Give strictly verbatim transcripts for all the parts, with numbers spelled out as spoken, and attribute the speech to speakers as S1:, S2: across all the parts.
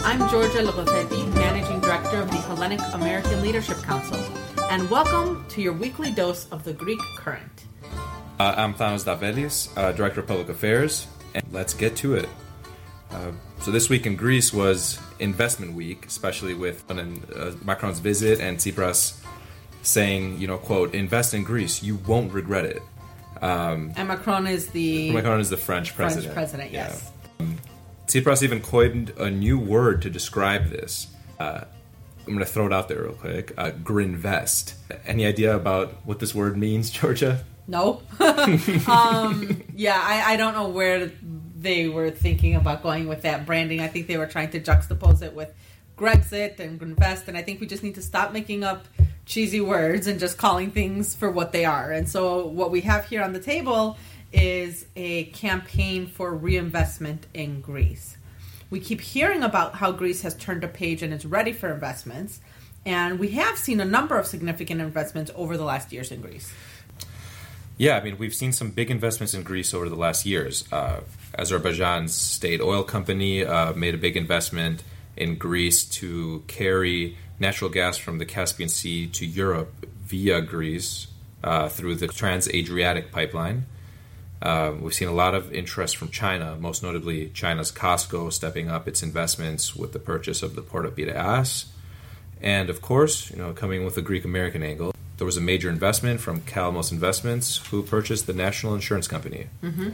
S1: I'm Georgia Logofeti, Managing Director of the Hellenic American Leadership Council, and welcome to your weekly dose of the Greek Current.
S2: Uh, I'm Thanos Davelis, uh, Director of Public Affairs, and let's get to it. Uh, so this week in Greece was investment week, especially with uh, Macron's visit and Tsipras saying, you know, quote, invest in Greece, you won't regret it. Um,
S1: and Macron is the...
S2: Macron is the French president.
S1: French president, yes.
S2: Yeah. Um, Tsipras even coined a new word to describe this. Uh, I'm going to throw it out there real quick. Uh, Grinvest. Any idea about what this word means, Georgia?
S1: No. um, yeah, I, I don't know where they were thinking about going with that branding. I think they were trying to juxtapose it with Grexit and Grinvest, and I think we just need to stop making up cheesy words and just calling things for what they are. And so what we have here on the table is a campaign for reinvestment in Greece. We keep hearing about how Greece has turned a page and is ready for investments, and we have seen a number of significant investments over the last years in Greece.
S2: Yeah, I mean, we've seen some big investments in Greece over the last years. Uh, Azerbaijan's state oil company uh, made a big investment in Greece to carry natural gas from the Caspian Sea to Europe via Greece uh, through the Trans-Adriatic pipeline. Uh, we've seen a lot of interest from China, most notably China's COSCO stepping up its investments with the purchase of the port of Piraeus. And of course, you know, coming with a Greek-American angle, there was a major investment from Kalmos Investments, who purchased the national insurance company.
S1: Mm-hmm.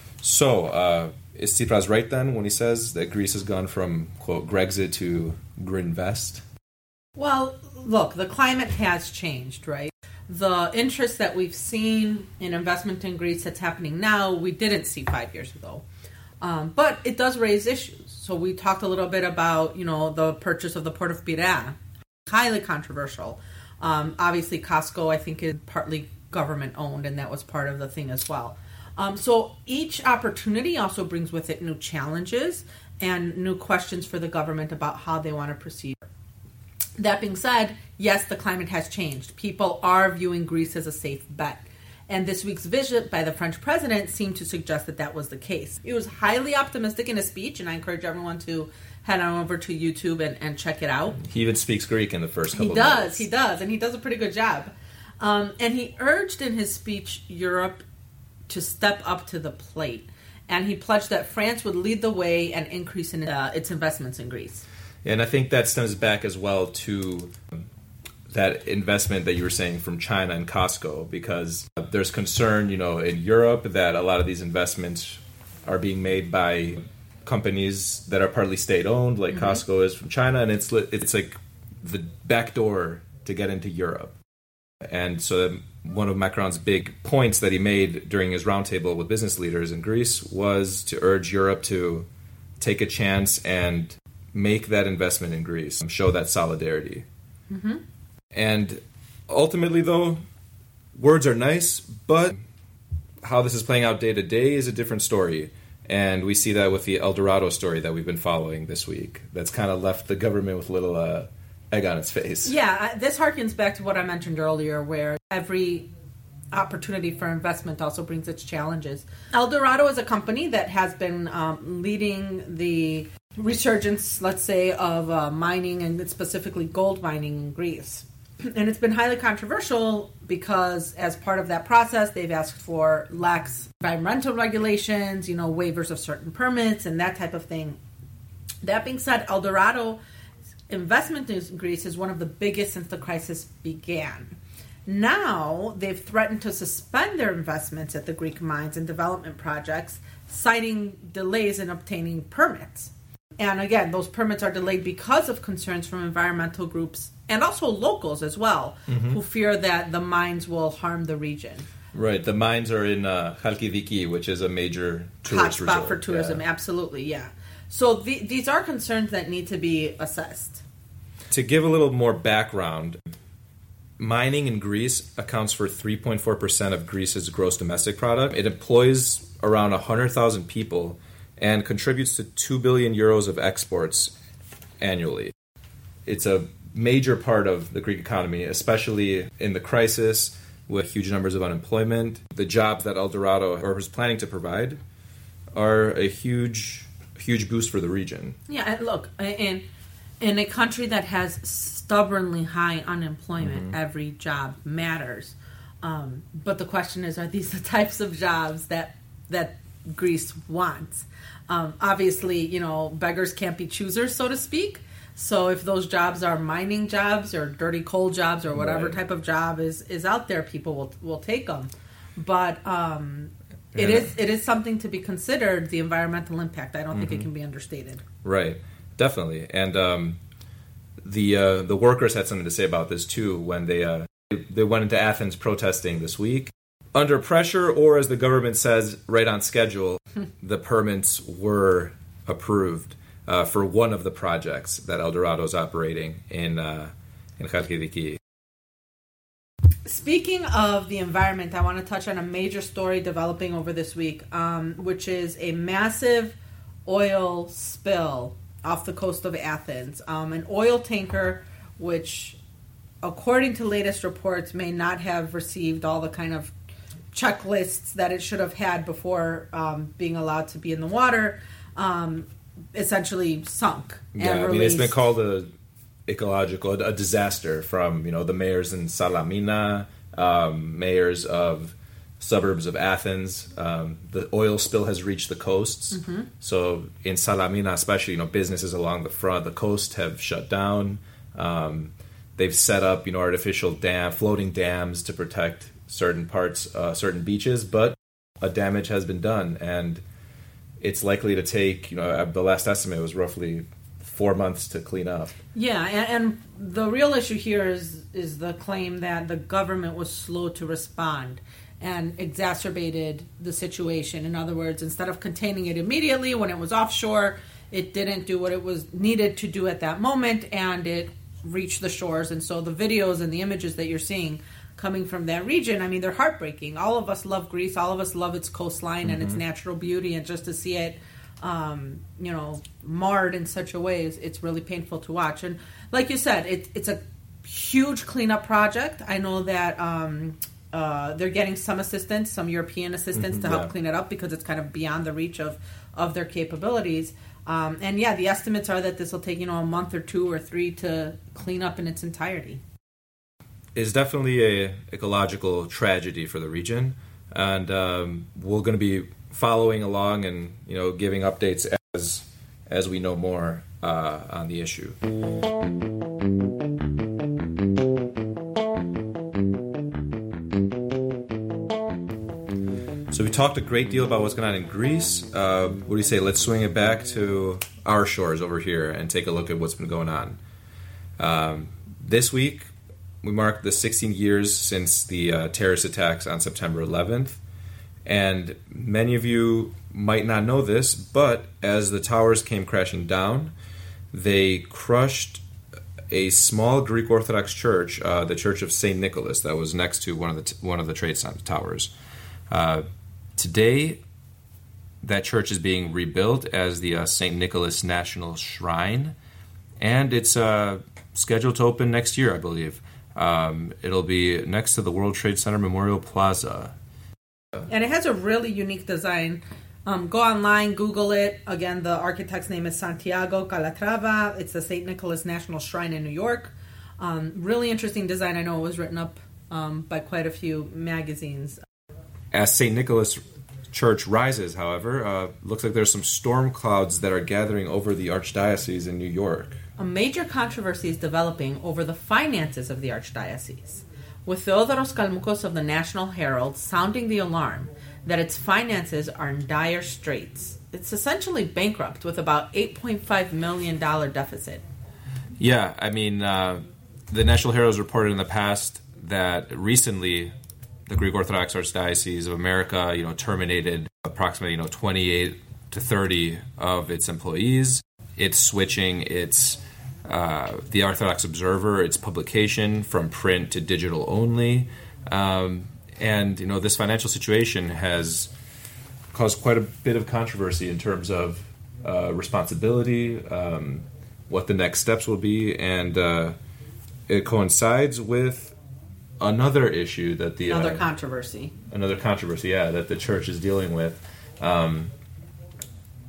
S2: So, uh, is Tsipras right then when he says that Greece has gone from, quote, Grexit to Grinvest?
S1: Well, look, the climate has changed, right? The interest that we've seen in investment in Greece that's happening now, we didn't see five years ago. Um, but it does raise issues. So we talked a little bit about, you know, the purchase of the port of Piraeus. Highly controversial. Um, obviously, COSCO, I think, is partly government-owned, and that was part of the thing as well. Um, so each opportunity also brings with it new challenges and new questions for the government about how they want to proceed. That being said, yes, the climate has changed. People are viewing Greece as a safe bet. And this week's visit by the French president seemed to suggest that that was the case. He was highly optimistic in his speech, and I encourage everyone to head on over to YouTube and, and check it out.
S2: He even speaks Greek in the first couple
S1: he
S2: of
S1: does,
S2: minutes.
S1: He does, he does, and he does a pretty good job. Um, and he urged in his speech Europe to step up to the plate. And he pledged that France would lead the way and increase in uh, its investments in Greece.
S2: And I think that stems back as well to that investment that you were saying from China and COSCO, because there's concern, you know, in Europe that a lot of these investments are being made by companies that are partly state-owned, like mm-hmm. COSCO is from China, and it's it's like the back door to get into Europe. And so one of Macron's big points that he made during his roundtable with business leaders in Greece was to urge Europe to take a chance and make that investment in Greece, show that solidarity.
S1: Mm-hmm.
S2: And ultimately, though, words are nice, but how this is playing out day to day is a different story. And we see that with the El Dorado story that we've been following this week. That's kind of left the government with a little uh, egg on its face.
S1: Yeah, this harkens back to what I mentioned earlier, where every opportunity for investment also brings its challenges. El Dorado is a company that has been um, leading the resurgence, let's say, of uh, mining, and specifically gold mining in Greece. And it's been highly controversial because as part of that process, they've asked for lax environmental regulations, you know, waivers of certain permits and that type of thing. That being said, El Dorado investment in Greece is one of the biggest since the crisis began. Now, they've threatened to suspend their investments at the Greek mines and development projects, citing delays in obtaining permits. And again, those permits are delayed because of concerns from environmental groups and also locals as well, mm-hmm. who fear that the mines will harm the region.
S2: Right. The mines are in uh, Chalkidiki, which is a major tourist
S1: hotspot
S2: resort.
S1: for tourism, yeah. Absolutely, yeah. So the, these are concerns that need to be assessed.
S2: To give a little more background, mining in Greece accounts for three point four percent of Greece's gross domestic product. It employs around one hundred thousand people and contributes to two billion euros of exports annually. It's a major part of the Greek economy, especially in the crisis with huge numbers of unemployment. The jobs that El Dorado or was planning to provide are a huge, huge boost for the region.
S1: Yeah, and look, in in a country that has stubbornly high unemployment, mm-hmm. every job matters. Um, but the question is, are these the types of jobs that that Greece wants? Um, obviously, you know, beggars can't be choosers, so to speak. So if those jobs are mining jobs or dirty coal jobs or whatever right. type of job is, is out there, people will will take them. But um, yeah. it is it is something to be considered, the environmental impact. I don't mm-hmm. think it can be understated.
S2: Right, definitely. And um, the uh, the workers had something to say about this too when they uh, they went into Athens protesting this week. Under pressure, or as the government says, right on schedule, the permits were approved uh, for one of the projects that Eldorado is operating in uh, in Chalkidiki.
S1: Speaking of the environment, I want to touch on a major story developing over this week, um, which is a massive oil spill off the coast of Athens. Um, an oil tanker, which, according to latest reports, may not have received all the kind of checklists that it should have had before um, being allowed to be in the water, um, essentially sunk.
S2: Yeah,
S1: and
S2: I mean, it's been called a ecological a disaster from, you know, the mayors in Salamina, um, mayors of suburbs of Athens. Um, the oil spill has reached the coasts. Mm-hmm. So in Salamina, especially, you know, businesses along the front, the coast have shut down. Um, they've set up, you know, artificial dam, floating dams to protect certain parts, uh, certain beaches, but a damage has been done, and it's likely to take, you know, the last estimate was roughly four months to clean up.
S1: Yeah, and, and the real issue here is is the claim that the government was slow to respond and exacerbated the situation. In other words, instead of containing it immediately when it was offshore, it didn't do what it was needed to do at that moment, and it reached the shores. And so the videos and the images that you're seeing coming from that region, I mean, they're heartbreaking. All of us love Greece. All of us love its coastline mm-hmm. and its natural beauty. And just to see it, um, you know, marred in such a way, is, it's really painful to watch. And like you said, it, it's a huge cleanup project. I know that um, uh, they're getting some assistance, some European assistance mm-hmm, to help yeah. clean it up because it's kind of beyond the reach of, of their capabilities. Um, and yeah, the estimates are that this will take, you know, a month or two or three to clean up in its entirety.
S2: Is definitely a ecological tragedy for the region, and um, we're going to be following along and, you know, giving updates as as we know more uh, on the issue. So we talked a great deal about what's going on in Greece. Uh, what do you say? Let's swing it back to our shores over here and take a look at what's been going on. Um, this week, we marked the sixteen years since the uh, terrorist attacks on September eleventh. And many of you might not know this, but as the towers came crashing down, they crushed a small Greek Orthodox church, uh, the Church of Saint Nicholas, that was next to one of the t- one of the trade towers. Uh, today, that church is being rebuilt as the uh, Saint Nicholas National Shrine, and it's uh, scheduled to open next year, I believe. Um, it'll be next to the World Trade Center Memorial Plaza.
S1: And it has a really unique design. Um, go online, Google it. Again, the architect's name is Santiago Calatrava. It's the Saint Nicholas National Shrine in New York. Um, really interesting design. I know it was written up um, by quite a few magazines.
S2: As Saint Nicholas Church rises, however, uh, looks like there's some storm clouds that are gathering over the Archdiocese in New York.
S1: A major controversy is developing over the finances of the Archdiocese, with Theodoros Kalmoukos of the National Herald sounding the alarm that its finances are in dire straits. It's essentially bankrupt with about eight point five million dollars deficit.
S2: Yeah, I mean, uh, the National Herald has reported in the past that recently the Greek Orthodox Archdiocese of America, you know, terminated approximately, you know, twenty-eight to thirty of its employees. It's switching its uh, the Orthodox Observer, its publication, from print to digital only. Um, and, you know, this financial situation has caused quite a bit of controversy in terms of uh, responsibility, um, what the next steps will be, and uh, it coincides with another issue that the...
S1: Another
S2: uh,
S1: controversy.
S2: Another controversy, yeah, that the church is dealing with. Um,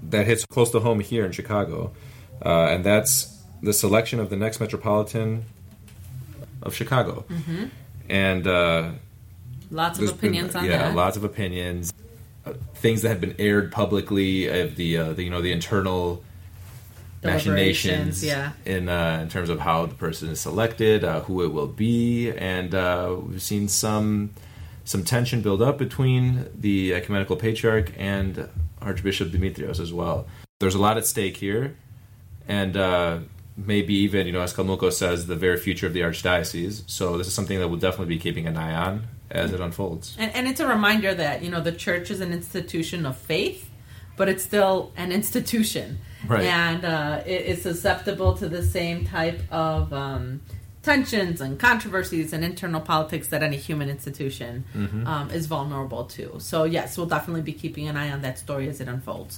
S2: that hits close to home here in Chicago, uh, and that's the selection of the next Metropolitan of Chicago.
S1: Mm-hmm.
S2: And uh,
S1: lots of opinions
S2: been,
S1: on
S2: yeah,
S1: that.
S2: Yeah, lots of opinions. Uh, things that have been aired publicly of the, uh, the you know the internal machinations
S1: yeah.
S2: in uh, in terms of how the person is selected, uh, who it will be, and uh, we've seen some some tension build up between the ecumenical patriarch and Archbishop Dimitrios as well. There's a lot at stake here, and uh, maybe even, you know, as Kalmuko says, the very future of the archdiocese. So this is something that we'll definitely be keeping an eye on as it unfolds.
S1: And, and it's a reminder that, you know, the church is an institution of faith, but it's still an institution.
S2: Right.
S1: And uh, it is susceptible to the same type of um, tensions and controversies and internal politics that any human institution mm-hmm. um, is vulnerable to. So, yes, we'll definitely be keeping an eye on that story as it unfolds.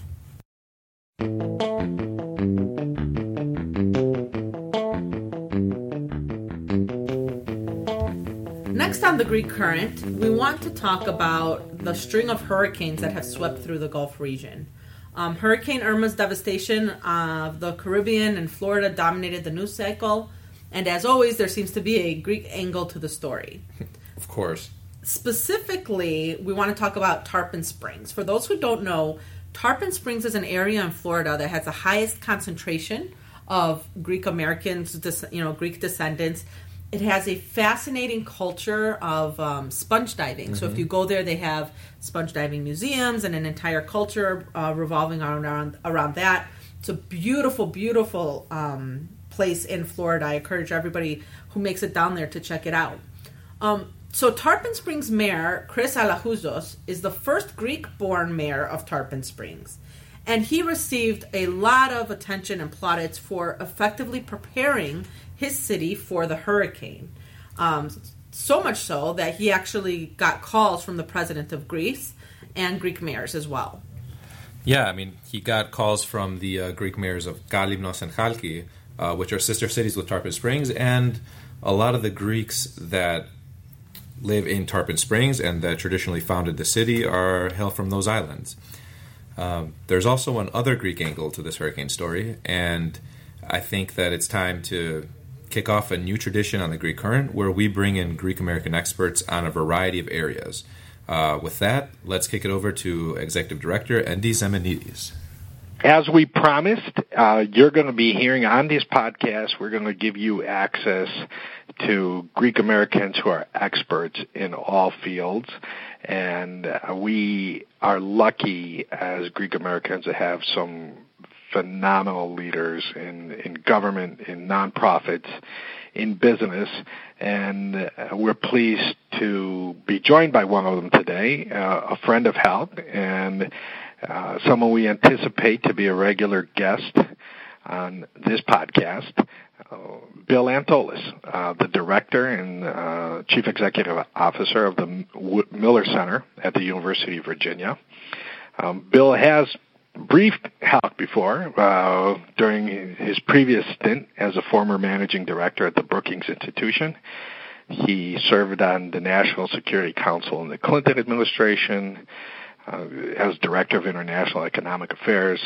S1: Next on the Greek Current, we want to talk about the string of hurricanes that have swept through the Gulf region. Um, Hurricane Irma's devastation of the Caribbean and Florida dominated the news cycle, and as always, there seems to be a Greek angle to the story.
S2: Of course.
S1: Specifically, we want to talk about Tarpon Springs. For those who don't know, Tarpon Springs is an area in Florida that has the highest concentration of Greek Americans, you know, Greek descendants. It has a fascinating culture of um, sponge diving. Mm-hmm. So if you go there, they have sponge diving museums and an entire culture uh, revolving around around that. It's a beautiful, beautiful um, place in Florida. I encourage everybody who makes it down there to check it out. Um, so Tarpon Springs Mayor Chris Alahouzos is the first Greek-born mayor of Tarpon Springs. And he received a lot of attention and plaudits for effectively preparing his city for the hurricane. Um, so much so that he actually got calls from the president of Greece and Greek mayors as well.
S2: Yeah, I mean, he got calls from the uh, Greek mayors of Kalymnos and Chalki, uh, which are sister cities with Tarpon Springs, and a lot of the Greeks that live in Tarpon Springs and that traditionally founded the city are hail from those islands. Um, there's also one other Greek angle to this hurricane story, and I think that it's time to kick off a new tradition on the Greek Current where we bring in Greek-American experts on a variety of areas. Uh, with that, let's kick it over to Executive Director Andy Zemenidis.
S3: As we promised, uh, you're going to be hearing on this podcast, we're going to give you access to Greek Americans who are experts in all fields. And uh, we are lucky as Greek Americans to have some phenomenal leaders in, in government, in nonprofits, in business. And uh, we're pleased to be joined by one of them today, uh, a friend of HALC, and Uh, someone we anticipate to be a regular guest on this podcast, uh, Bill Antolis, uh, the director and uh, chief executive officer of the w- Miller Center at the University of Virginia. Um, Bill has briefed HALC before uh, during his previous stint as a former managing director at the Brookings Institution. He served on the National Security Council in the Clinton administration. Uh, as Director of International Economic Affairs.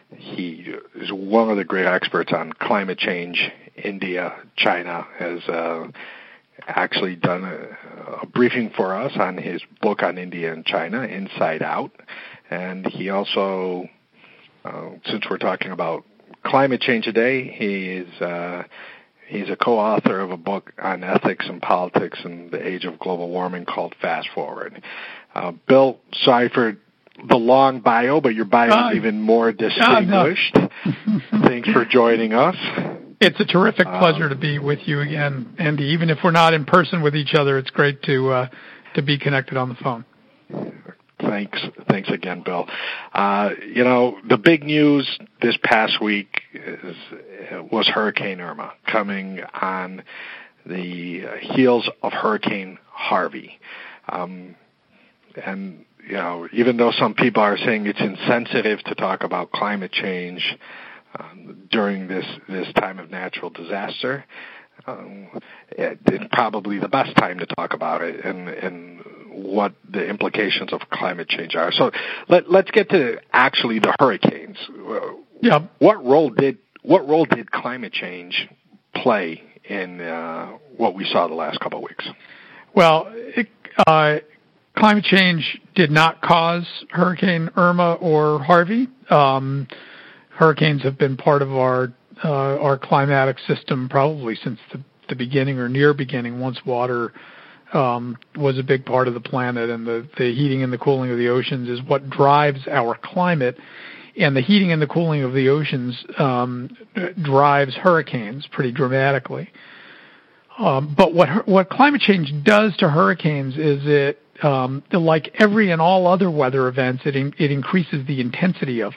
S3: He is one of the great experts on climate change. India, China, has uh, actually done a, a briefing for us on his book on India and China, Inside Out. And he also, uh, since we're talking about climate change today, he is uh, he's a co-author of a book on ethics and politics in the age of global warming called Fast Forward. Uh, Bill, sorry for the long bio, but your bio uh, is even more distinguished. Uh, no. Thanks for joining us.
S4: It's a terrific pleasure um, to be with you again, Andy. Even if we're not in person with each other, it's great to uh, to be connected on the phone.
S3: Thanks. Thanks again, Bill. Uh, you know, the big news this past week is, was Hurricane Irma coming on the heels of Hurricane Harvey. Um, and, you know, even though some people are saying it's insensitive to talk about climate change um, during this, this time of natural disaster, um, it, it's probably the best time to talk about it. And, and what the implications of climate change are. So let, let's get to actually the hurricanes.
S4: Yeah.
S3: What role did what role did climate change play in uh, what we saw the last couple of weeks?
S4: Well, it, uh, climate change did not cause Hurricane Irma or Harvey. Um, hurricanes have been part of our uh, our climatic system probably since the, the beginning or near beginning, once water um, was a big part of the planet, and the, the heating and the cooling of the oceans is what drives our climate. And the heating and the cooling of the oceans um, drives hurricanes pretty dramatically. Um, but what what climate change does to hurricanes is it, um, like every and all other weather events, it in, it increases the intensity of them.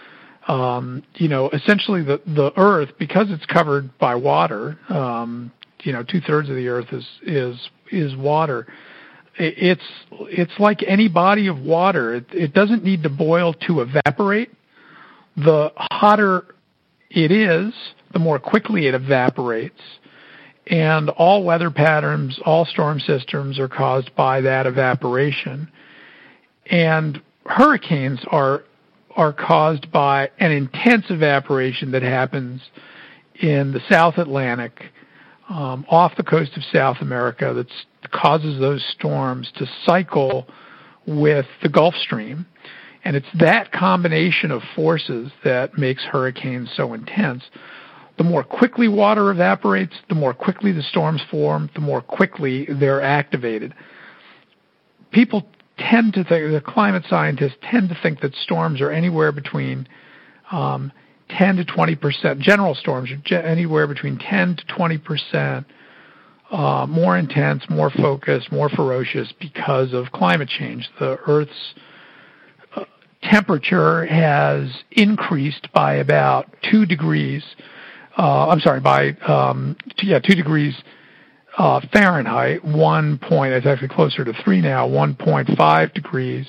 S4: Um, you know, essentially the the Earth, because it's covered by water, um, you know, two thirds of the Earth is is is water. It, it's it's like any body of water. It, it doesn't need to boil to evaporate. The hotter it is, the more quickly it evaporates. And all weather patterns, all storm systems are caused by that evaporation. And hurricanes are are caused by an intense evaporation that happens in the South Atlantic, um, off the coast of South America, that causes those storms to cycle with the Gulf Stream. And it's that combination of forces that makes hurricanes so intense. The more quickly water evaporates, the more quickly the storms form, the more quickly they're activated. People tend to think, the climate scientists tend to think that storms are anywhere between um, ten to twenty percent, general storms are anywhere between ten to twenty percent uh, more intense, more focused, more ferocious because of climate change. The Earth's uh, temperature has increased by about two degrees Uh, I'm sorry, by um, two, yeah, two degrees uh, Fahrenheit, one point, it's actually closer to three now, one point five degrees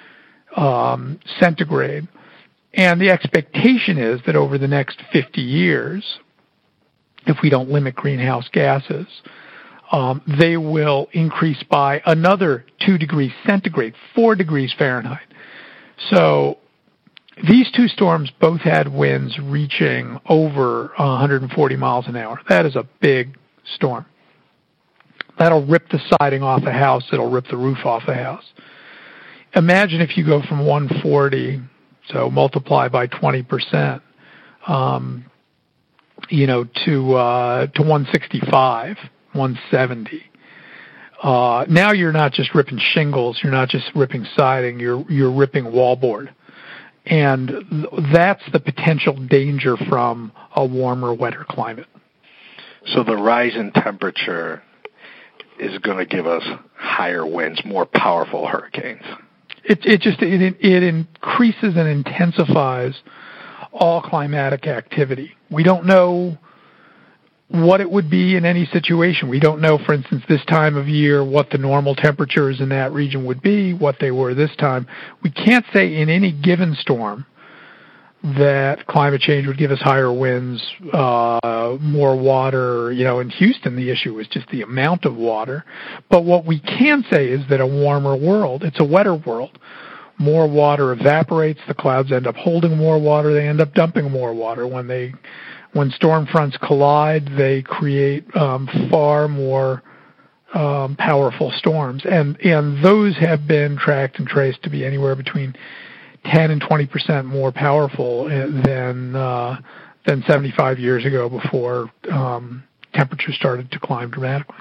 S4: um, centigrade. And the expectation is that over the next fifty years, if we don't limit greenhouse gases, um, they will increase by another two degrees centigrade, four degrees Fahrenheit. So these two storms both had winds reaching over one hundred forty miles an hour. That is a big storm. That'll rip the siding off a house. It'll rip the roof off a house. Imagine if you go from one forty, so multiply by twenty percent, um, you know, to uh, to one sixty-five, one seventy. Uh, now you're not just ripping shingles. You're not just ripping siding. You're you're ripping wallboard. And that's the potential danger from a warmer, wetter climate.
S3: So the rise in temperature is going to give us higher winds, more powerful hurricanes.
S4: It, it just it, it increases and intensifies all climatic activity. We don't know what it would be in any situation. We don't know, for instance, this time of year, what the normal temperatures in that region would be, what they were this time. We can't say in any given storm that climate change would give us higher winds, uh, more water. You know, in Houston, the issue was just the amount of water. But what we can say is that a warmer world, it's a wetter world. More water evaporates, the clouds end up holding more water, they end up dumping more water. When they When storm fronts collide, they create um, far more um, powerful storms, and and those have been tracked and traced to be anywhere between ten and twenty percent more powerful than uh, than seventy-five years ago, before um, temperatures started to climb dramatically.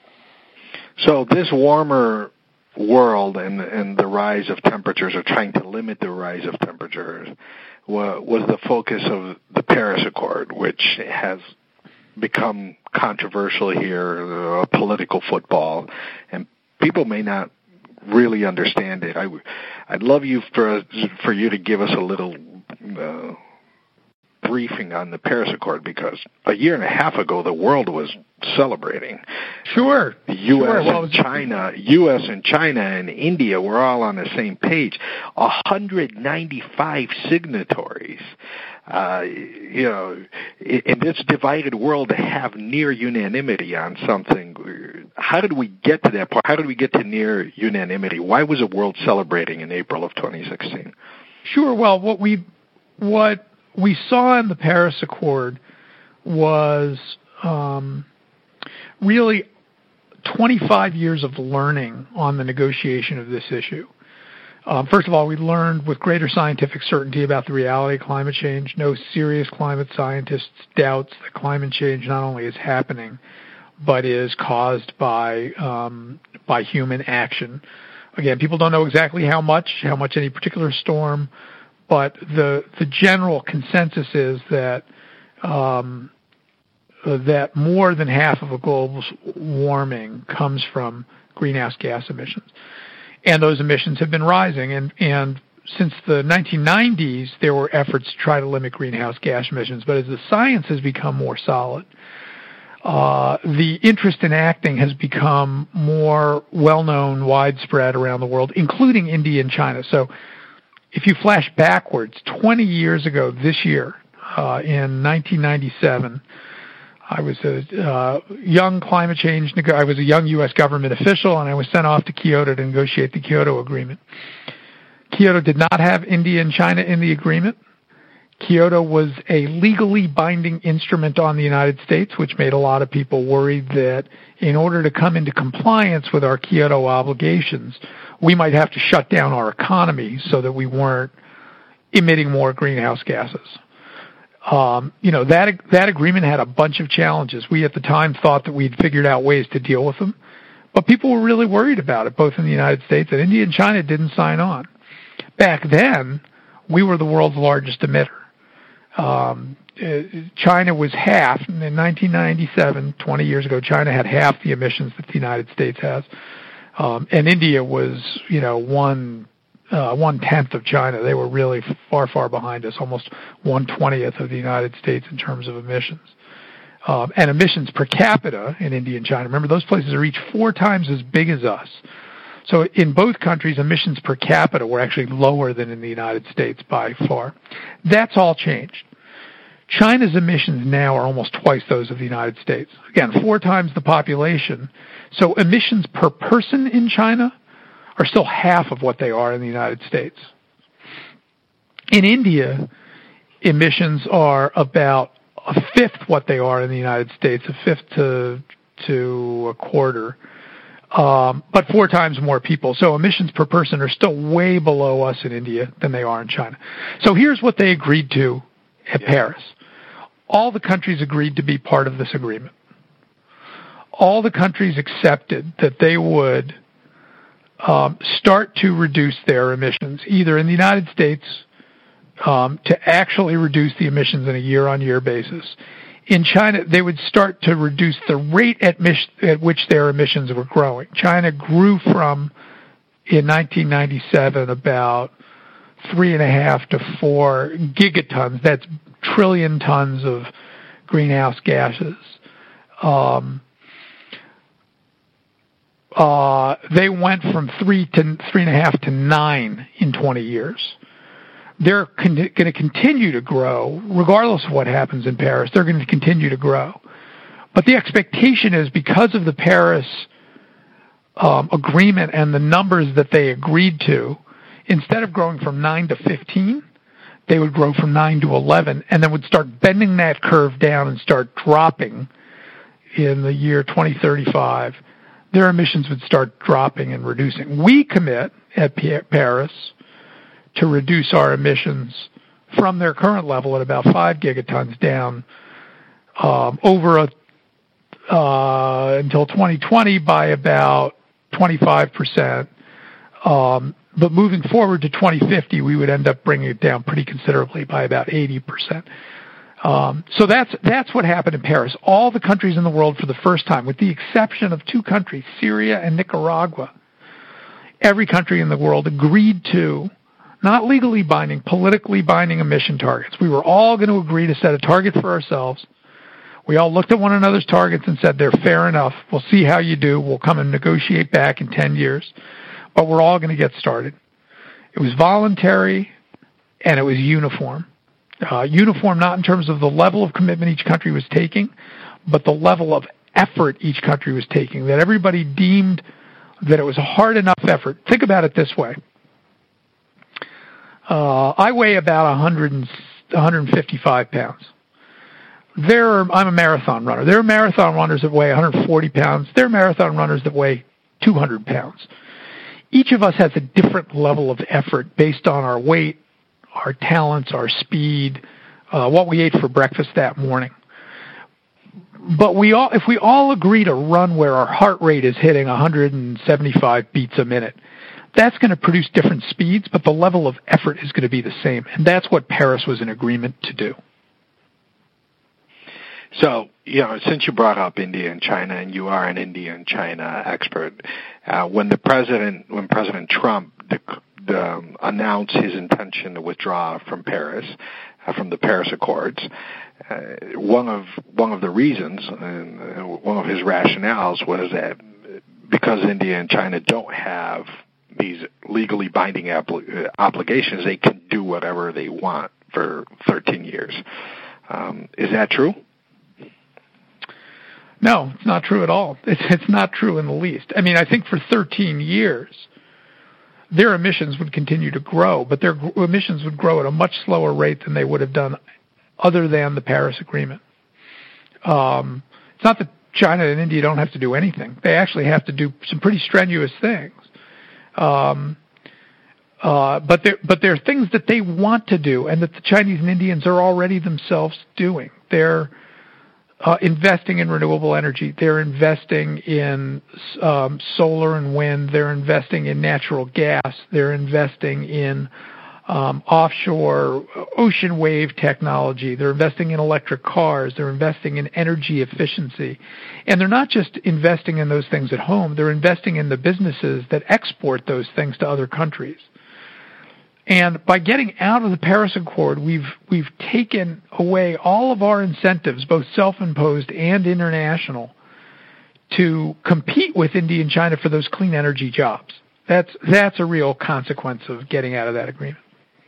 S3: So this warmer world and and the rise of temperatures, or trying to limit the rise of temperatures, was the focus of the Paris Accord, which has become controversial here, uh, political football, and people may not really understand it. I, I'd love you for for you to give us a little uh, briefing on the Paris Accord, because a year and a half ago the world was celebrating.
S4: Sure.
S3: The U S
S4: sure. Well,
S3: and China, U S and China and India were all on the same page. one hundred ninety-five signatories. Uh, you know, in this divided world, to have near unanimity on something, how did we get to that point? How did we get to near unanimity? Why was the world celebrating in April of twenty sixteen?
S4: Sure. Well, what we what we saw in the Paris Accord was um, really twenty-five years of learning on the negotiation of this issue. Um, first of all, we learned with greater scientific certainty about the reality of climate change. No serious climate scientist doubts that climate change not only is happening, but is caused by um, by human action. Again, people don't know exactly how much, how much any particular storm, but the the general consensus is that um, that more than half of a global warming comes from greenhouse gas emissions. And those emissions have been rising. And, and since the nineteen nineties, there were efforts to try to limit greenhouse gas emissions. But as the science has become more solid, uh, the interest in acting has become more well-known, widespread around the world, including India and China. So if you flash backwards, twenty years ago this year, uh, in nineteen ninety-seven, I was a uh, young climate change, I was a young U S government official, and I was sent off to Kyoto to negotiate the Kyoto Agreement. Kyoto did not have India and China in the agreement. Kyoto was a legally binding instrument on the United States, which made a lot of people worried that in order to come into compliance with our Kyoto obligations, we might have to shut down our economy so that we weren't emitting more greenhouse gases. Um, you know, that that agreement had a bunch of challenges. We at the time thought that we'd figured out ways to deal with them, but people were really worried about it, both in the United States, and India and China didn't sign on. Back then, we were the world's largest emitter. Um, China was half. In nineteen ninety-seven, twenty years ago, China had half the emissions that the United States has, um, and India was, you know, one. Uh, one-tenth of China. They were really far, far behind us, almost one-twentieth of the United States in terms of emissions. Um, and emissions per capita in India and China, remember, those places are each four times as big as us. So in both countries, emissions per capita were actually lower than in the United States by far. That's all changed. China's emissions now are almost twice those of the United States. Again, four times the population. So emissions per person in China are still half of what they are in the United States. In India, emissions are about a fifth what they are in the United States, a fifth to to a quarter, um, but four times more people. So emissions per person are still way below us in India than they are in China. So here's what they agreed to at yeah. Paris. All the countries agreed to be part of this agreement. All the countries accepted that they would Um, start to reduce their emissions, either in the United States um, to actually reduce the emissions on a year-on-year basis. In China, they would start to reduce the rate at, mis- at which their emissions were growing. China grew from, in nineteen ninety-seven, about three and a half to four gigatons. That's trillion tons of greenhouse gases. Um, Uh, they went from three to three and a half to nine in twenty years. They're con- going to continue to grow, regardless of what happens in Paris. They're going to continue to grow. But the expectation is, because of the Paris um, agreement and the numbers that they agreed to, instead of growing from nine to fifteen, they would grow from nine to eleven, and then would start bending that curve down and start dropping in the year twenty thirty-five. Their emissions would start dropping and reducing. We commit at Paris to reduce our emissions from their current level at about five gigatons down um, over a, uh, until twenty twenty by about twenty-five percent. Um, but moving forward to twenty fifty, we would end up bringing it down pretty considerably by about eighty percent. Um, so that's that's what happened in Paris. All the countries in the world, for the first time, with the exception of two countries, Syria and Nicaragua, every country in the world agreed to not legally binding, politically binding emission targets. We were all going to agree to set a target for ourselves. We all looked at one another's targets and said, they're fair enough. We'll see how you do. We'll come and negotiate back in ten years. But we're all going to get started. It was voluntary, and it was uniform. Uh, uniform not in terms of the level of commitment each country was taking, but the level of effort each country was taking, that everybody deemed that it was a hard enough effort. Think about it this way. Uh, I weigh about one hundred, one hundred fifty-five pounds. There are, I'm a marathon runner. There are marathon runners that weigh one hundred forty pounds. There are marathon runners that weigh two hundred pounds. Each of us has a different level of effort based on our weight, our talents, our speed, uh, what we ate for breakfast that morning. But we all, if we all agree to run where our heart rate is hitting one hundred seventy-five beats a minute, that's going to produce different speeds, but the level of effort is going to be the same. And that's what Paris was in agreement to do.
S3: So, you know, since you brought up India and China, and you are an India and China expert, uh, when the president, when President Trump the, the, um, announced his intention to withdraw from Paris, uh, from the Paris Accords, uh, one of one of the reasons, and uh, one of his rationales was that because India and China don't have these legally binding obli- obligations, they can do whatever they want for thirteen years. Um, is that true?
S4: No, it's not true at all. It's, it's not true in the least. I mean, I think for thirteen years, their emissions would continue to grow, but their emissions would grow at a much slower rate than they would have done other than the Paris Agreement. Um, it's not that China and India don't have to do anything. They actually have to do some pretty strenuous things. Um, uh, but there, but there are things that they want to do and that the Chinese and Indians are already themselves doing. They're Uh, investing in renewable energy. They're investing in um, solar and wind. They're investing in natural gas. They're investing in um, offshore ocean wave technology. They're investing in electric cars. They're investing in energy efficiency. And they're not just investing in those things at home. They're investing in the businesses that export those things to other countries. And by getting out of the Paris Accord, we've we've taken away all of our incentives, both self-imposed and international, to compete with India and China for those clean energy jobs. That's that's a real consequence of getting out of that agreement.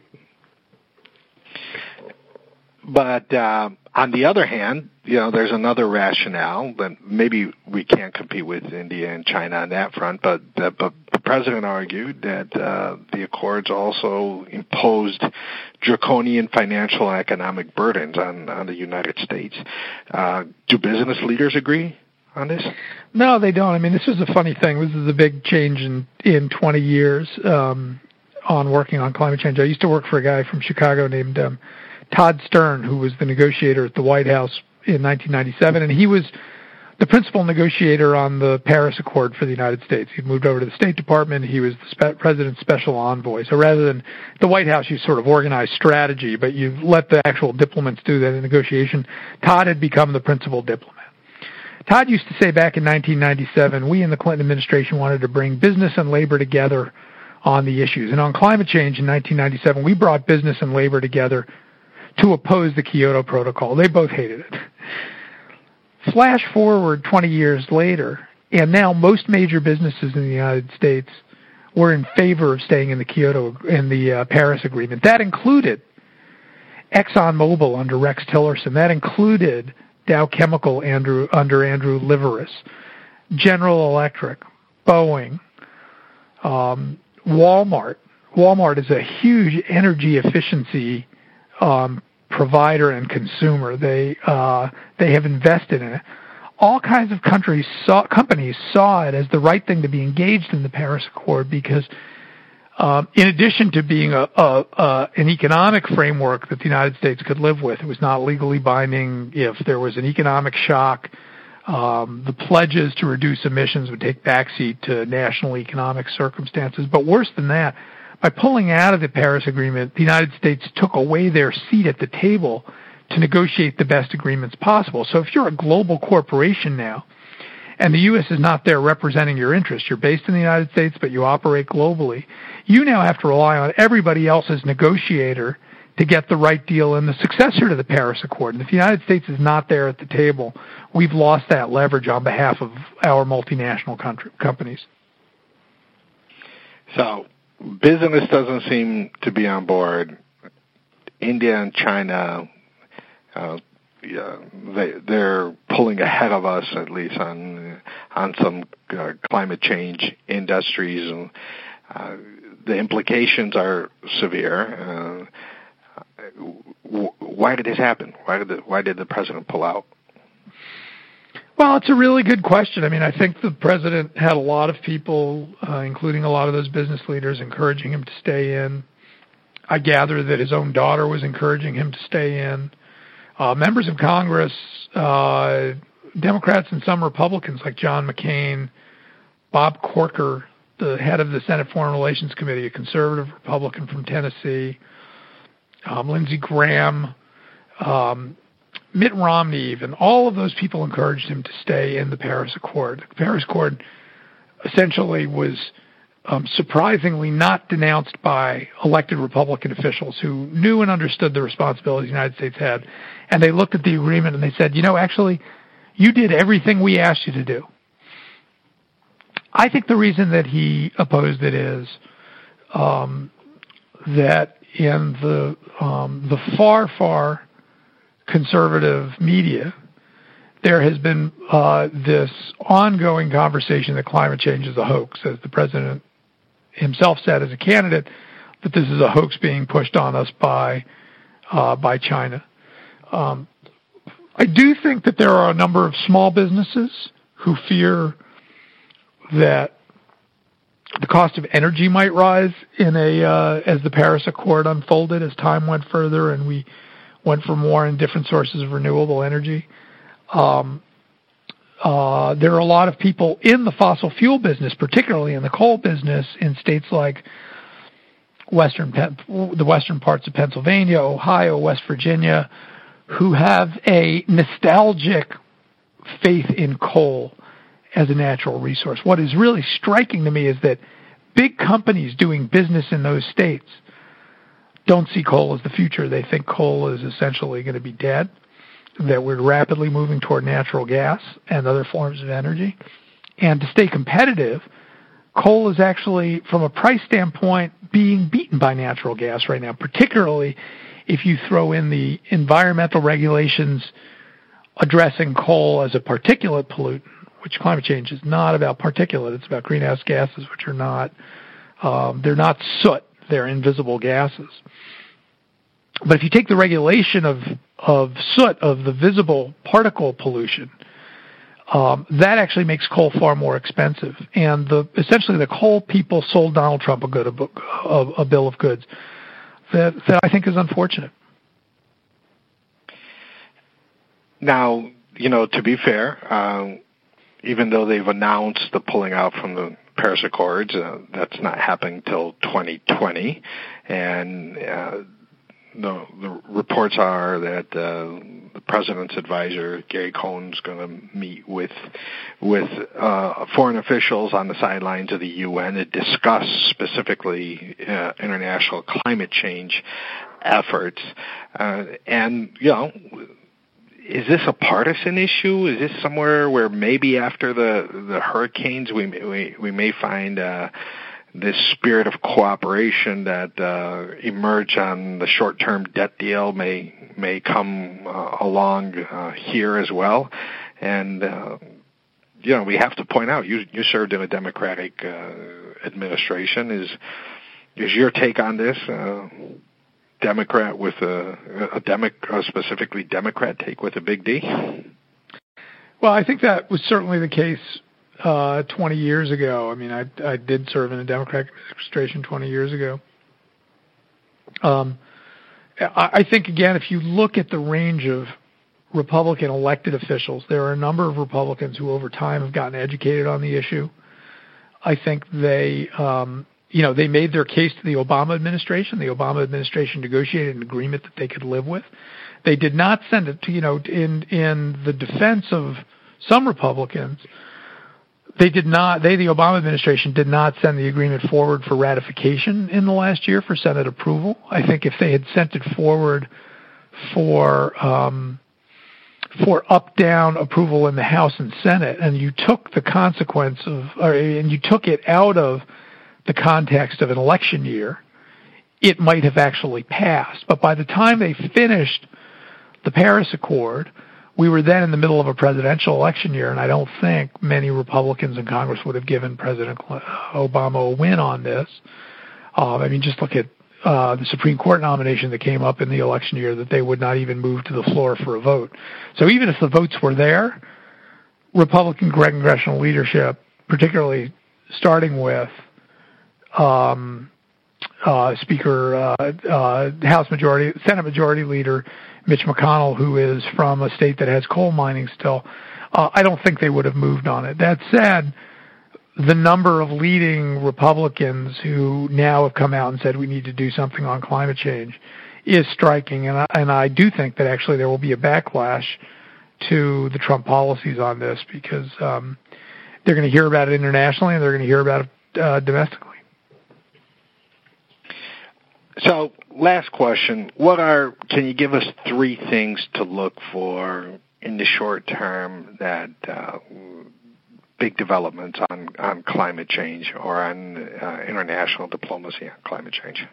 S3: But uh, on the other hand, you know, there's another rationale that maybe we can't compete with India and China on that front. But uh, but the president argued that uh, the accords also imposed draconian financial and economic burdens on, on the United States. Uh, do business leaders agree on this?
S4: No, they don't. I mean, this is a funny thing. This is a big change in in twenty years um, on working on climate change. I used to work for a guy from Chicago named Um, Todd Stern, who was the negotiator at the White House in nineteen ninety-seven, and he was the principal negotiator on the Paris Accord for the United States. He moved over to the State Department. He was the spe- president's special envoy. So rather than the White House, you sort of organize strategy, but you let the actual diplomats do that in negotiation. Todd had become the principal diplomat. Todd used to say back in nineteen ninety-seven, we in the Clinton administration wanted to bring business and labor together on the issues. And on climate change in nineteen ninety-seven, we brought business and labor together to oppose the Kyoto Protocol. They both hated it. Flash forward twenty years later, and now most major businesses in the United States were in favor of staying in the Kyoto, in the uh, Paris Agreement. That included ExxonMobil under Rex Tillerson. That included Dow Chemical Andrew, under Andrew Liveris, General Electric, Boeing, um, Walmart. Walmart is a huge energy efficiency Um, provider and consumer. They uh, they have invested in it. All kinds of countries saw, companies saw it as the right thing to be engaged in the Paris Accord because, um, in addition to being a, a, a an economic framework that the United States could live with, it was not legally binding. If there was an economic shock, um, the pledges to reduce emissions would take backseat to national economic circumstances. But worse than that, by pulling out of the Paris Agreement, the United States took away their seat at the table to negotiate the best agreements possible. So if you're a global corporation now, and the U S is not there representing your interests. You're based in the United States, but you operate globally. You now have to rely on everybody else's negotiator to get the right deal and the successor to the Paris Accord. And if the United States is not there at the table, we've lost that leverage on behalf of our multinational country, companies.
S3: So business doesn't seem to be on board. India and China, uh, yeah, they, they're pulling ahead of us, at least on on some uh, climate change industries. And, uh, the implications are severe. Uh, w- why did this happen? Why did the, why did the president pull out?
S4: Well, it's a really good question. I mean, I think the president had a lot of people, uh, including a lot of those business leaders, encouraging him to stay in. I gather that his own daughter was encouraging him to stay in. Uh, members of Congress, uh, Democrats and some Republicans like John McCain, Bob Corker, the head of the Senate Foreign Relations Committee, a conservative Republican from Tennessee, um, Lindsey Graham, um, Mitt Romney even, all of those people encouraged him to stay in the Paris Accord. The Paris Accord essentially was um, surprisingly not denounced by elected Republican officials who knew and understood the responsibilities the United States had. And they looked at the agreement and they said, you know, actually, you did everything we asked you to do. I think the reason that he opposed it is um, that in the um, the far, far conservative media, there has been uh, this ongoing conversation that climate change is a hoax, as the president himself said as a candidate, that this is a hoax being pushed on us by uh, by China. Um, I do think that there are a number of small businesses who fear that the cost of energy might rise in a uh, as the Paris Accord unfolded, as time went further and we went for more and different sources of renewable energy. Um, uh, there are a lot of people in the fossil fuel business, particularly in the coal business, in states like western the western parts of Pennsylvania, Ohio, West Virginia, who have a nostalgic faith in coal as a natural resource. What is really striking to me is that big companies doing business in those states don't see coal as the future. They think coal is essentially going to be dead, that we're rapidly moving toward natural gas and other forms of energy. And to stay competitive, coal is actually, from a price standpoint, being beaten by natural gas right now, particularly if you throw in the environmental regulations addressing coal as a particulate pollutant, which climate change is not about particulate. It's about greenhouse gases, which are not, um, they're not soot. They're invisible gases. But if you take the regulation of, of soot, of the visible particle pollution, um, that actually makes coal far more expensive. And the, essentially the coal people sold Donald Trump a, good, a, book, a, a bill of goods that, that I think is unfortunate.
S3: Now, you know, to be fair, um, even though they've announced the pulling out from the Paris Accords, uh, that's not happening till twenty twenty, and uh, the, the reports are that uh, the president's advisor Gary Cohn is going to meet with with uh, foreign officials on the sidelines of the U N to discuss specifically uh, international climate change efforts, uh, and you know. Is this a partisan issue? Is this somewhere where maybe after the, the hurricanes we we, we may find uh, this spirit of cooperation that uh, emerged on the short-term debt deal may may come uh, along uh, here as well? And uh, you know, we have to point out you you served in a Democratic uh, administration. Is is your take on this? Uh, Democrat with a, a, Demo, a specifically Democrat take with a big D?
S4: Well, I think that was certainly the case uh, twenty years ago. I mean, I, I did serve in a Democratic administration twenty years ago. Um, I, I think, again, if you look at the range of Republican elected officials, there are a number of Republicans who over time have gotten educated on the issue. I think they... Um, You know, they made their case to the Obama administration. The Obama administration negotiated an agreement that they could live with. They did not send it to, you know, in in the defense of some Republicans, they did not, they, the Obama administration, did not send the agreement forward for ratification in the last year for Senate approval. I think if they had sent it forward for um, for up-down approval in the House and Senate, and you took the consequence of, or, and you took it out of the context of an election year, it might have actually passed. But by the time they finished the Paris Accord, we were then in the middle of a presidential election year, and I don't think many Republicans in Congress would have given President Obama a win on this. Uh, I mean, just look at uh, the Supreme Court nomination that came up in the election year that they would not even move to the floor for a vote. So even if the votes were there, Republican congressional leadership, particularly starting with um, uh, Speaker, uh, uh, House Majority, Senate Majority Leader Mitch McConnell, who is from a state that has coal mining still, uh, I don't think they would have moved on it. That said, the number of leading Republicans who now have come out and said we need to do something on climate change is striking, and I, and I do think that actually there will be a backlash to the Trump policies on this because um, they're going to hear about it internationally and they're going to hear about it uh, domestically.
S3: So, last question. What are, can you give us three things to look for in the short term that uh, big developments on, on climate change or on uh, international diplomacy on climate change?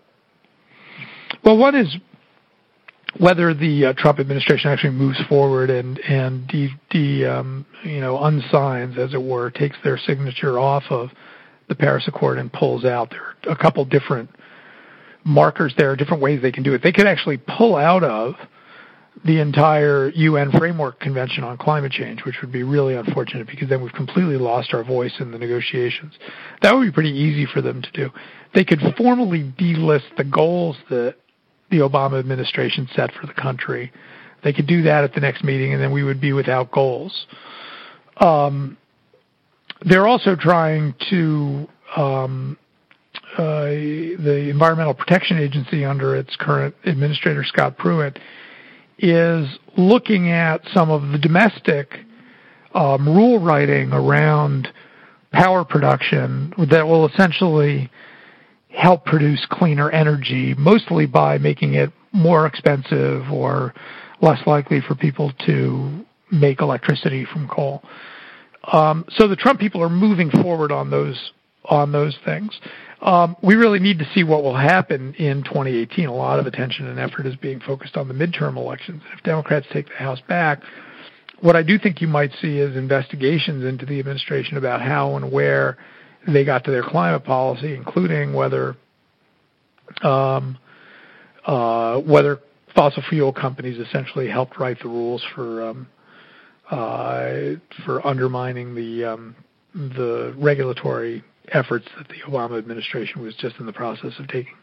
S4: Well, one is whether the uh, Trump administration actually moves forward and, and de, de, um, you know, unsigns, as it were, takes their signature off of the Paris Accord and pulls out. There are a couple different markers there, different ways they can do it. They could actually pull out of the entire U N Framework Convention on Climate Change, which would be really unfortunate because then we've completely lost our voice in the negotiations. That would be pretty easy for them to do. They could formally delist the goals that the Obama administration set for the country. They could do that at the next meeting, and then we would be without goals. Um, they're also trying to um, uh, the Environmental Protection Agency under its current administrator, Scott Pruitt, is looking at some of the domestic um, rule writing around power production that will essentially help produce cleaner energy, mostly by making it more expensive or less likely for people to make electricity from coal. Um, so the Trump people are moving forward on those on those things. Um, we really need to see what will happen in twenty eighteen. A lot of attention and effort is being focused on the midterm elections. If Democrats take the House back, what I do think you might see is investigations into the administration about how and where they got to their climate policy, including whether um, uh, whether fossil fuel companies essentially helped write the rules for um, uh, for undermining the um, the regulatory efforts that the Obama administration was just in the process of taking.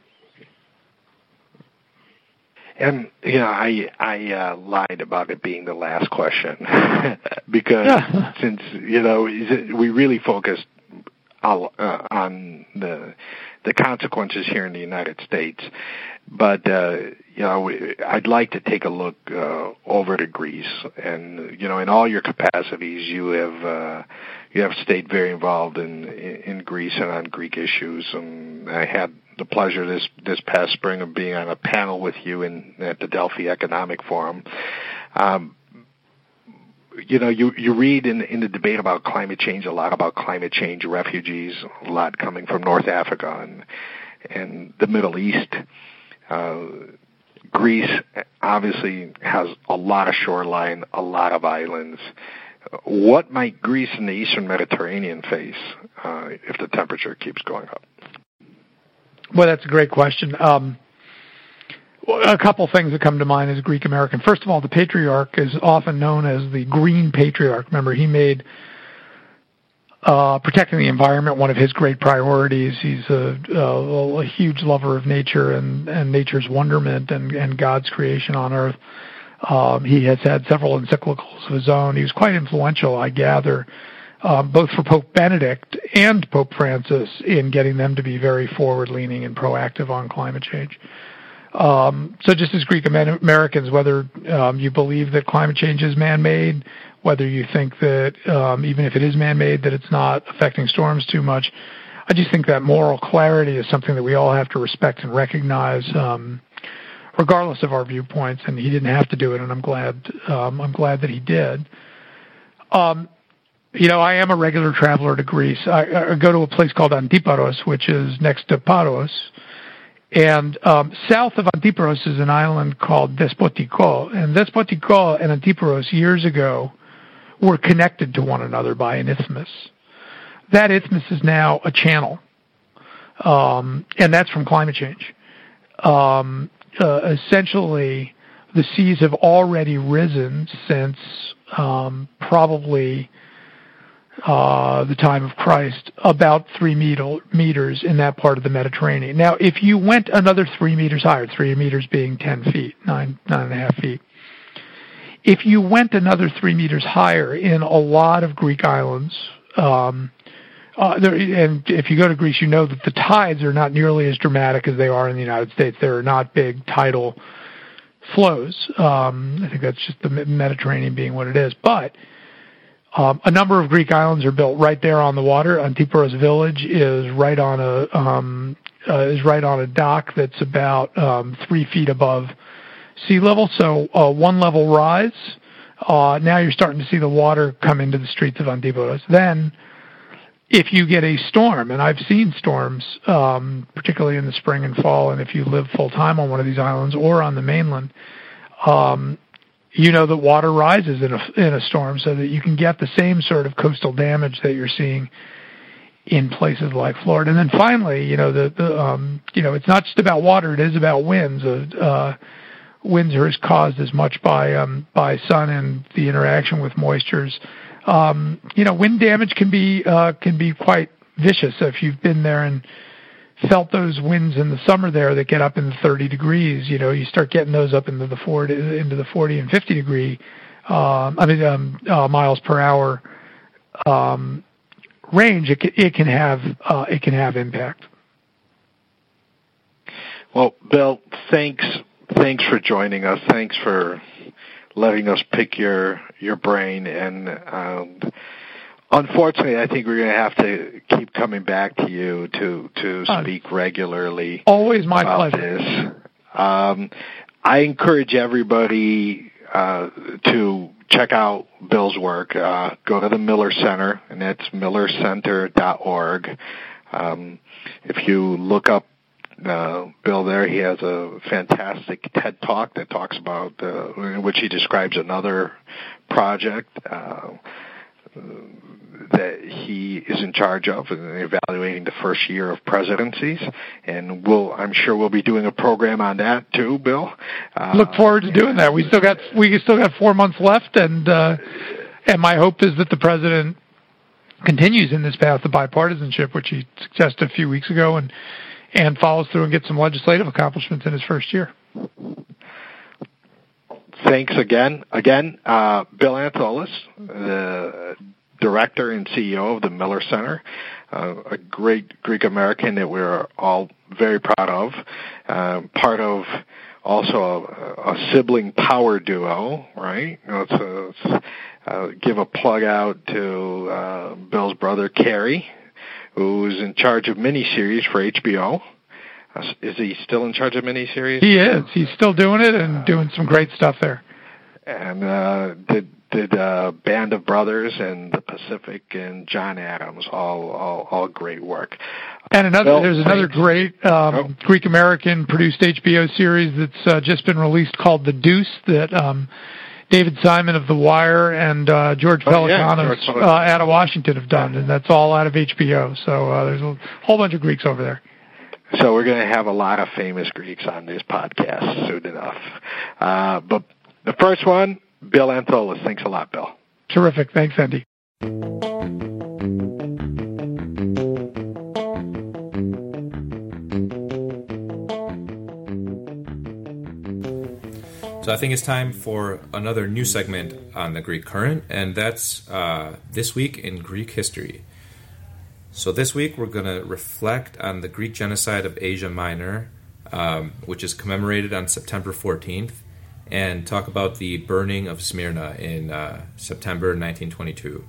S3: And, you know, I I uh, lied about it being the last question because
S4: yeah.
S3: since, you know, we really focused uh, on the the consequences here in the United States. But, uh, you know, I'd like to take a look uh, over to Greece. And, you know, in all your capacities, you have uh, you have stayed very involved in, in Greece and on Greek issues. And I had the pleasure this, this past spring of being on a panel with you in, at the Delphi Economic Forum. Um, you know, you, you read in, in the debate about climate change a lot about climate change refugees, a lot coming from North Africa and, and the Middle East. Uh, Greece obviously has a lot of shoreline, a lot of islands. What might Greece and the Eastern Mediterranean face uh, if the temperature keeps going up?
S4: Well, that's a great question. Um, a couple things that come to mind as Greek American. First of all, the patriarch is often known as the Green Patriarch. Remember, he made Uh, protecting the environment one of his great priorities. He's a, a, a huge lover of nature and, and nature's wonderment and, and God's creation on earth. Um, he has had several encyclicals of his own. He was quite influential, I gather, um, both for Pope Benedict and Pope Francis in getting them to be very forward-leaning and proactive on climate change. Um, so just as Greek Americans, whether um, you believe that climate change is man-made whether you think that um, even if it is man-made, that it's not affecting storms too much. I just think that moral clarity is something that we all have to respect and recognize, um, regardless of our viewpoints. And he didn't have to do it, and I'm glad. Um, I'm glad that he did. Um, you know, I am a regular traveler to Greece. I, I go to a place called Antiparos, which is next to Paros. And um, south of Antiparos is an island called Despotiko. And Despotiko and Antiparos years ago were connected to one another by an isthmus. That isthmus is now a channel, um, and that's from climate change. Um, uh, essentially, the seas have already risen since um, probably uh, the time of Christ, about three meter, meters in that part of the Mediterranean. Now, if you went another three meters higher, three meters being ten feet, nine, nine and a half feet, if you went another three meters higher in a lot of Greek islands, um, uh, there, and if you go to Greece, you know that the tides are not nearly as dramatic as they are in the United States. There are not big tidal flows. Um, I think that's just the Mediterranean being what it is. But um, a number of Greek islands are built right there on the water. Antiparos village is right on a um, uh, is right on a dock that's about um, three feet above sea level. So uh, one level rise. Uh, now you're starting to see the water come into the streets of Antiparos. Then, if you get a storm, and I've seen storms, um, particularly in the spring and fall, and if you live full-time on one of these islands or on the mainland, um, you know that water rises in a, in a storm so that you can get the same sort of coastal damage that you're seeing in places like Florida. And then finally, you know, the, the um, you know, it's not just about water, it is about winds. Uh, winds are caused as much by um, by sun and the interaction with moistures. Um, you know, wind damage can be uh, can be quite vicious. So if you've been there and felt those winds in the summer there that get up in the thirty degrees, you know, you start getting those up into the forty, into the forty and fifty degree, um, I mean, um, uh, miles per hour um, range. It can, it can have uh, it can have impact.
S3: Well, Bill, thanks thanks for joining us. Thanks for letting us pick your your brain, and um, unfortunately, I think we're going to have to keep coming back to you to to speak uh, regularly.
S4: Always my
S3: about
S4: pleasure.
S3: This. Um, I encourage everybody uh, to check out Bill's work. Uh, go to the Miller Center, and that's miller center dot org. Um, if you look up Uh, Bill there, he has a fantastic TED Talk that talks about, uh, in which he describes another project uh, that he is in charge of in evaluating the first year of presidencies. And we'll, I'm sure we'll be doing a program on that too, Bill. Uh,
S4: Look forward to doing that. We still got we still got four months left, and uh, and my hope is that the president continues in this path of bipartisanship, which he suggested a few weeks ago, and. and follows through and gets some legislative accomplishments in his first year.
S3: Thanks again. Again, uh, Bill Antholis, the director and C E O of the Miller Center, uh, a great Greek American that we're all very proud of, uh, part of also a, a sibling power duo, right? You know, it's a, it's, uh, give a plug out to uh, Bill's brother, Kerry, who's in charge of miniseries for H B O. Uh, is he still in charge of miniseries?
S4: He is. He's still doing it and uh, doing some great stuff there.
S3: And uh, did did uh, Band of Brothers and The Pacific and John Adams, all all, all great work.
S4: And another
S3: Bill,
S4: there's
S3: thanks.
S4: another great um, oh. Greek American produced H B O series that's uh, just been released called The Deuce, that um, David Simon of The Wire and uh, George
S3: oh,
S4: Pelecanos
S3: yeah,
S4: uh, out of Washington have done, and that's all out of H B O. So uh, there's a whole bunch of Greeks over there.
S3: So we're going to have a lot of famous Greeks on this podcast soon enough. Uh, but the first one, Bill Antholis. Thanks a lot, Bill.
S4: Terrific. Thanks, Andy.
S2: So I think it's time for another new segment on the Greek current, and that's uh, This Week in Greek History. So this week we're going to reflect on the Greek genocide of Asia Minor, um, which is commemorated on September fourteenth. and talk about the burning of Smyrna in uh, September nineteen twenty-two.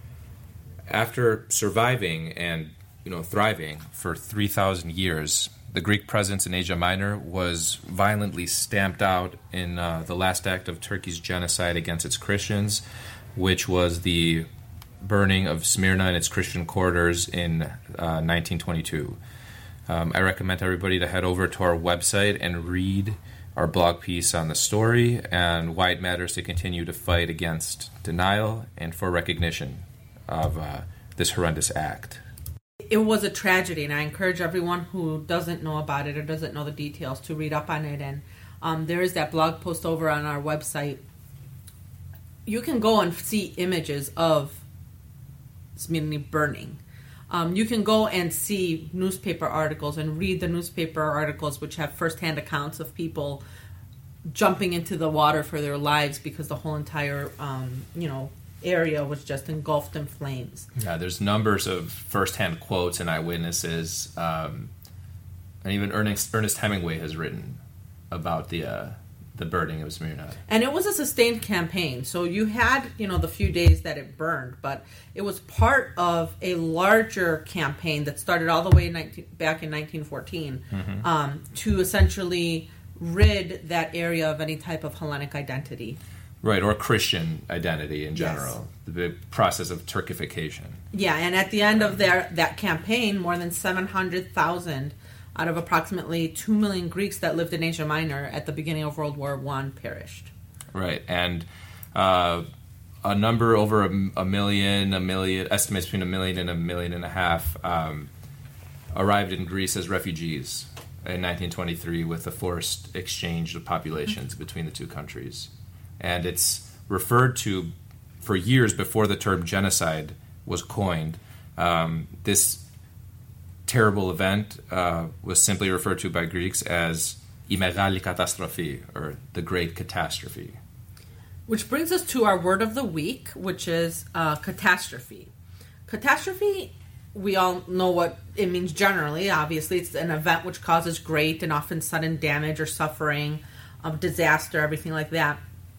S2: After surviving and you know thriving for three thousand years, the Greek presence in Asia Minor was violently stamped out in uh, the last act of Turkey's genocide against its Christians, which was the burning of Smyrna and its Christian quarters in uh, nineteen twenty-two. Um, I recommend everybody to head over to our website and read our blog piece on the story and why it matters to continue to fight against denial and for recognition of uh, this horrendous act.
S1: It was a tragedy, and I encourage everyone who doesn't know about it or doesn't know the details to read up on it. And um, there is that blog post over on our website. You can go and see images of Smyrna burning. Um, you can go and see newspaper articles and read the newspaper articles which have firsthand accounts of people jumping into the water for their lives because the whole entire, um, you know, area was just engulfed in flames.
S2: Yeah, there's numbers of firsthand quotes and eyewitnesses, um, and even Ernest, Ernest Hemingway has written about the uh, the burning of Smyrna.
S1: And it was a sustained campaign. So you had, you know, the few days that it burned, but it was part of a larger campaign that started all the way in nineteen, back in nineteen fourteen mm-hmm. um, to essentially rid that area of any type of Hellenic identity.
S2: Right, or Christian identity in general.
S1: Yes.
S2: The big process of Turkification.
S1: Yeah, and at the end of their that campaign, more than seven hundred thousand out of approximately two million Greeks that lived in Asia Minor at the beginning of World War One perished.
S2: Right, and uh, a number over a, a million, a million, estimates between a million and a million and a half um, arrived in Greece as refugees in nineteen twenty-three with a forced exchange of populations mm-hmm. between the two countries. And it's referred to for years before the term genocide was coined. Um, this terrible event uh, was simply referred to by Greeks as η μεγάλη καταστροφή, or the great catastrophe.
S1: Which brings us to our word of the week, which is uh, catastrophe. Catastrophe, we all know what it means generally. Obviously, it's an event which causes great and often sudden damage or suffering, um, disaster, everything like that.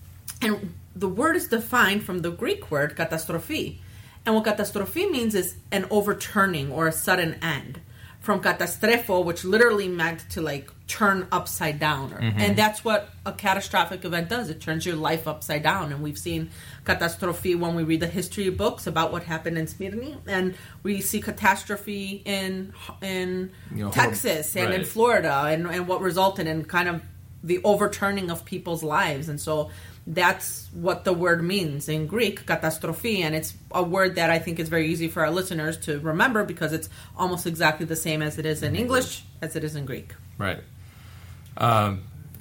S1: And the word is defined from the Greek word katastrophe. And what katastrophe means is an overturning or a sudden end. From katastrefo, which literally meant to like turn upside down. Mm-hmm. And that's what a catastrophic event does. It turns your life upside down. And we've seen catastrophe when we read the history books about what happened in Smyrna. And we see catastrophe in in you know, Texas and right. in Florida and, and what resulted in kind of the overturning of people's lives. And so that's what the word means in Greek, katastrophe, and it's a word that I think is very easy for our listeners to remember because it's almost exactly the same as it is in English as it is in Greek.
S2: Right. Um,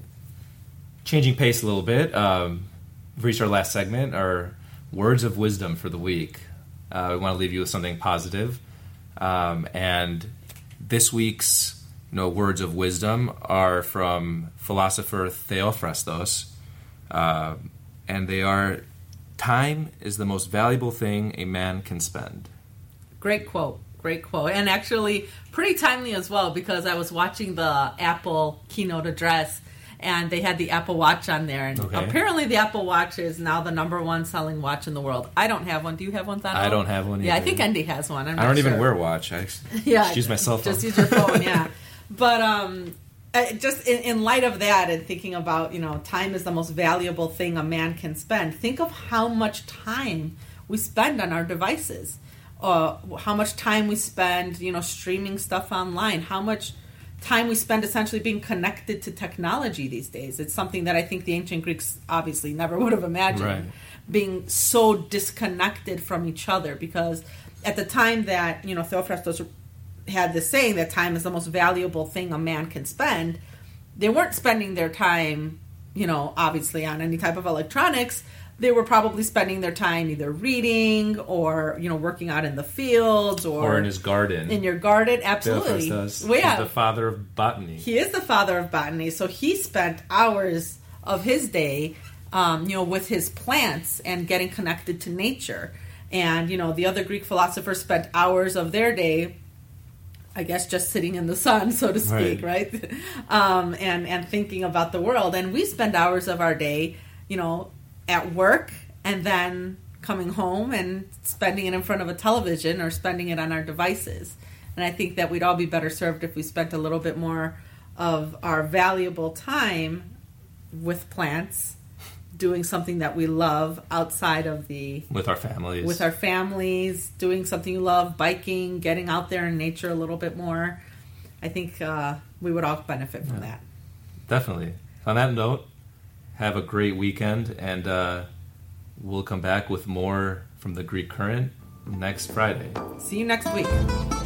S2: changing pace a little bit, um, we've reached our last segment, our words of wisdom for the week. Uh, we want to leave you with something positive. Um, and this week's you know, words of wisdom are from philosopher Theophrastos. Uh, and they are, time is the most valuable thing a man can spend.
S1: Great quote. Great quote. And actually pretty timely as well because I was watching the Apple keynote address and they had the Apple Watch on there. And okay. apparently the Apple Watch is now the number one selling watch in the world. I don't have one. Do you have one, Thano?
S2: I don't have one either.
S1: Yeah, I think Andy has one. I'm
S2: I don't
S1: sure.
S2: even wear a watch. I
S1: yeah,
S2: just use my cell phone.
S1: Just use your phone, yeah. But, um... Uh, just in, in light of that and thinking about, you know, time is the most valuable thing a man can spend, think of how much time we spend on our devices, uh, how much time we spend, you know, streaming stuff online, how much time we spend essentially being connected to technology these days. It's something that I think the ancient Greeks obviously never would have imagined, right. being so disconnected from each other, because at the time that, you know, Theophrastos had this saying that time is the most valuable thing a man can spend, they weren't spending their time, you know, obviously on any type of electronics. They were probably spending their time either reading or, you know, working out in the fields or...
S2: Or in his garden.
S1: In your garden, absolutely.
S2: Theophrastos well, yeah. He's the father of botany.
S1: He is the father of botany. So he spent hours of his day, um, you know, with his plants and getting connected to nature. And, you know, the other Greek philosophers spent hours of their day I guess just sitting in the sun, so to speak, right? right? Um, and, and thinking about the world. And we spend hours of our day, you know, at work and then coming home and spending it in front of a television or spending it on our devices. And I think that we'd all be better served if we spent a little bit more of our valuable time with plants, doing something that we love outside of the...
S2: With our families.
S1: With our families, doing something you love, biking, getting out there in nature a little bit more. I think uh, we would all benefit from yeah. that.
S2: Definitely. On that note, have a great weekend, and uh, we'll come back with more from the Greek Current next Friday.
S1: See you next week.